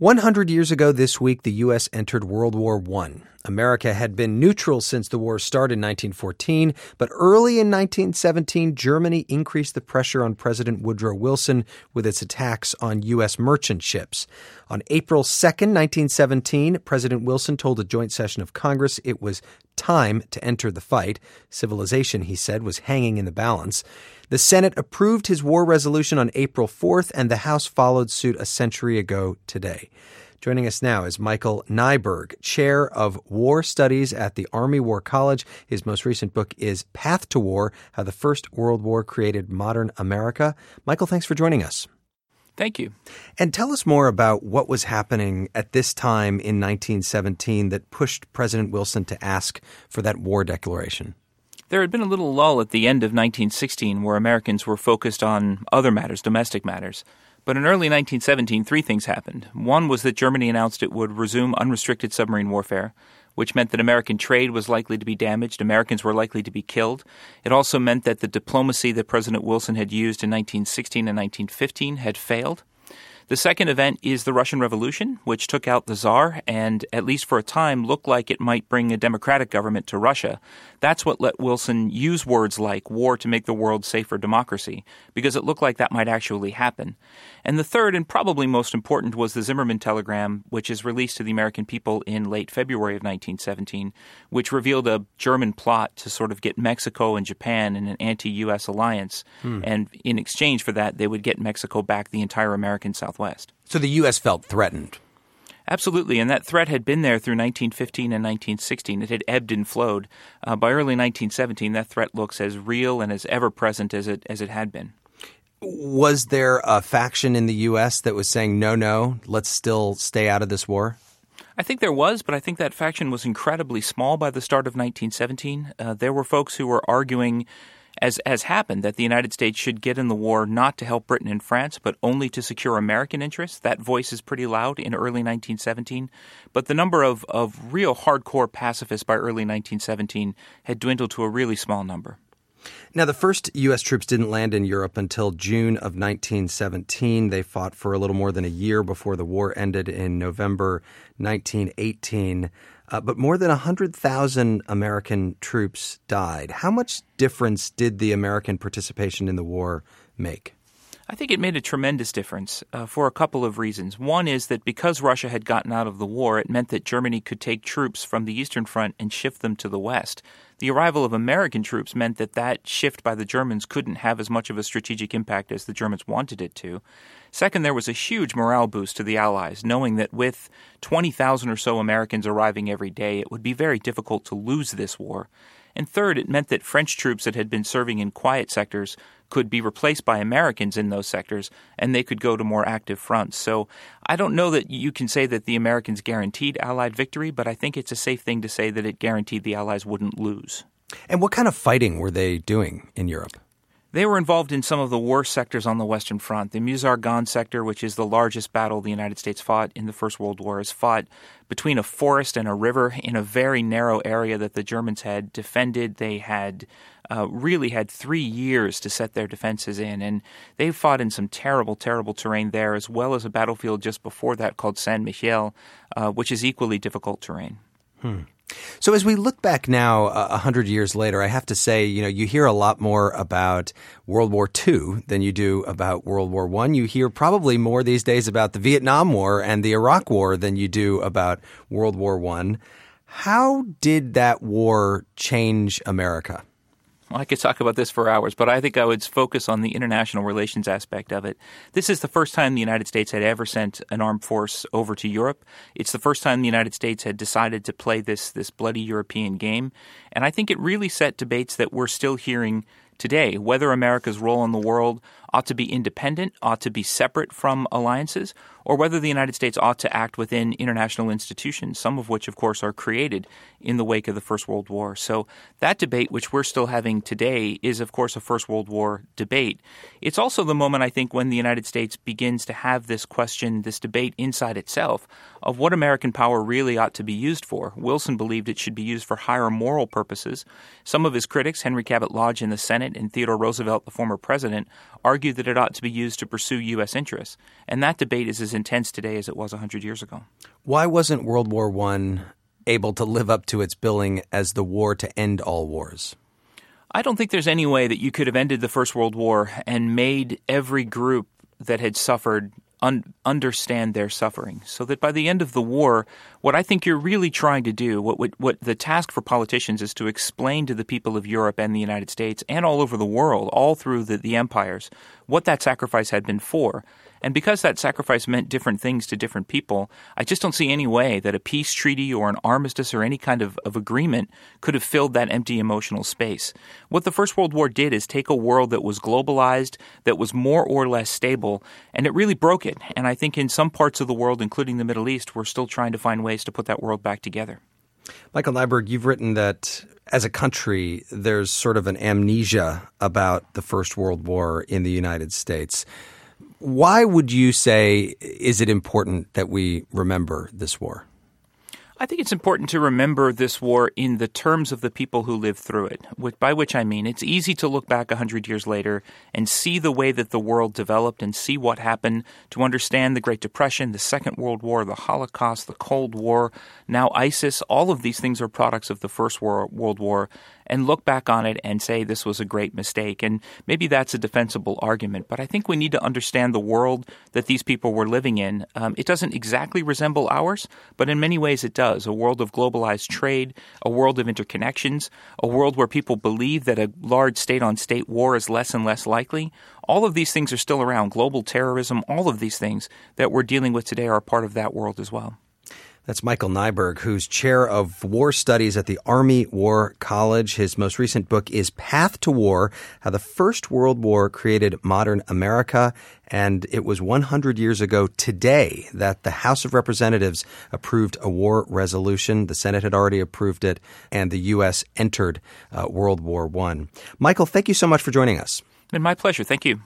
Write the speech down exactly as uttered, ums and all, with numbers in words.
one hundred years ago this week, the U S entered World War One. America had been neutral since the war started in nineteen fourteen, but early in nineteen seventeen, Germany increased the pressure on President Woodrow Wilson with its attacks on U S merchant ships. On April second, nineteen seventeen, President Wilson told a joint session of Congress it was time to enter the fight. Civilization, he said, was hanging in the balance. The Senate approved his war resolution on April fourth, and the House followed suit a century ago today. Joining us now is Michael Nyberg, Chair of War Studies at the Army War College. His most recent book is Path to War, How the First World War Created Modern America. Michael, thanks for joining us. Thank you. And tell us more about what was happening at this time in nineteen seventeen that pushed President Wilson to ask for that war declaration. There had been a little lull at the end of nineteen sixteen where Americans were focused on other matters, domestic matters. But in early nineteen seventeen, three things happened. One was that Germany announced it would resume unrestricted submarine warfare, which meant that American trade was likely to be damaged. Americans were likely to be killed. It also meant that the diplomacy that President Wilson had used in nineteen sixteen and nineteen fifteen had failed. The second event is the Russian Revolution, which took out the Tsar and, at least for a time, looked like it might bring a democratic government to Russia. That's what let Wilson use words like war to make the world safe for democracy, because it looked like that might actually happen. And the third, and probably most important, was the Zimmerman telegram, which is released to the American people in late February of nineteen seventeen, which revealed a German plot to sort of get Mexico and Japan in an anti-U S alliance. Hmm. And in exchange for that, they would get Mexico back the entire American Southwest. So the U S felt threatened. Absolutely, and that threat had been there through nineteen fifteen and nineteen sixteen. It had ebbed and flowed. Uh, by early nineteen seventeen, that threat looks as real and as ever-present as it as it had been. Was there a faction in the U S that was saying, no, no, let's still stay out of this war? I think there was, but I think that faction was incredibly small by the start of nineteen seventeen. Uh, there were folks who were arguing, as as happened, that the United States should get in the war not to help Britain and France, but only to secure American interests. That voice is pretty loud in early nineteen seventeen. But the number of, of real hardcore pacifists by early nineteen seventeen had dwindled to a really small number. Now, the first U S troops didn't land in Europe until June of nineteen seventeen. They fought for a little more than a year before the war ended in November nineteen eighteen. Uh, but more than one hundred thousand American troops died. How much difference did the American participation in the war make? I think it made a tremendous difference uh, for a couple of reasons. One is that because Russia had gotten out of the war, it meant that Germany could take troops from the Eastern Front and shift them to the West. The arrival of American troops meant that that shift by the Germans couldn't have as much of a strategic impact as the Germans wanted it to. Second, there was a huge morale boost to the Allies, knowing that with twenty thousand or so Americans arriving every day, it would be very difficult to lose this war. And third, it meant that French troops that had been serving in quiet sectors could be replaced by Americans in those sectors, and they could go to more active fronts. So I don't know that you can say that the Americans guaranteed Allied victory, but I think it's a safe thing to say that it guaranteed the Allies wouldn't lose. And what kind of fighting were they doing in Europe? They were involved in some of the worst sectors on the Western Front. The Meuse-Argonne sector, which is the largest battle the United States fought in the First World War, is fought between a forest and a river in a very narrow area that the Germans had defended. They had uh, really had three years to set their defenses in, and they fought in some terrible, terrible terrain there, as well as a battlefield just before that called Saint-Michel, uh, which is equally difficult terrain. Hmm. So as we look back now, a uh, hundred years later, I have to say, you know, you hear a lot more about World War Two than you do about World War One. You hear probably more these days about the Vietnam War and the Iraq War than you do about World War One. How did that war change America? Well, I could talk about this for hours, but I think I would focus on the international relations aspect of it. This is the first time the United States had ever sent an armed force over to Europe. It's the first time the United States had decided to play this, this bloody European game. And I think it really set debates that we're still hearing today, whether America's role in the world ought to be independent, ought to be separate from alliances, or whether the United States ought to act within international institutions, some of which, of course, are created in the wake of the First World War. So that debate, which we're still having today, is, of course, a First World War debate. It's also the moment, I think, when the United States begins to have this question, this debate inside itself of what American power really ought to be used for. Wilson believed it should be used for higher moral purposes. Some of his critics, Henry Cabot Lodge in the Senate and Theodore Roosevelt, the former president, argued argue that it ought to be used to pursue U S interests. And that debate is as intense today as it was one hundred years ago. Why wasn't World War One able to live up to its billing as the war to end all wars? I don't think there's any way that you could have ended the First World War and made every group that had suffered un- understand their suffering. So that by the end of the war, what I think you're really trying to do, what, what what the task for politicians is to explain to the people of Europe and the United States and all over the world, all through the, the empires, what that sacrifice had been for. And because that sacrifice meant different things to different people, I just don't see any way that a peace treaty or an armistice or any kind of, of agreement could have filled that empty emotional space. What the First World War did is take a world that was globalized, that was more or less stable, and it really broke it. And I think in some parts of the world, including the Middle East, we're still trying to find ways to put that world back together. Michael Nyberg, you've written that as a country, there's sort of an amnesia about the First World War in the United States. Why would you say is it important that we remember this war? I think it's important to remember this war in the terms of the people who lived through it, by which I mean it's easy to look back one hundred years later and see the way that the world developed and see what happened, to understand the Great Depression, the Second World War, the Holocaust, the Cold War, now ISIS. All of these things are products of the First World War, and look back on it and say this was a great mistake. And maybe that's a defensible argument, but I think we need to understand the world that these people were living in. Um, it doesn't exactly resemble ours, but in many ways it does. A world of globalized trade, a world of interconnections, a world where people believe that a large state-on-state war is less and less likely. All of these things are still around. Global terrorism, all of these things that we're dealing with today are part of that world as well. That's Michael Nyberg, who's chair of war studies at the Army War College. His most recent book is Path to War, How the First World War Created Modern America. And it was one hundred years ago today that the House of Representatives approved a war resolution. The Senate had already approved it, and the U S entered uh, World War One. Michael, thank you so much for joining us. And my pleasure. Thank you.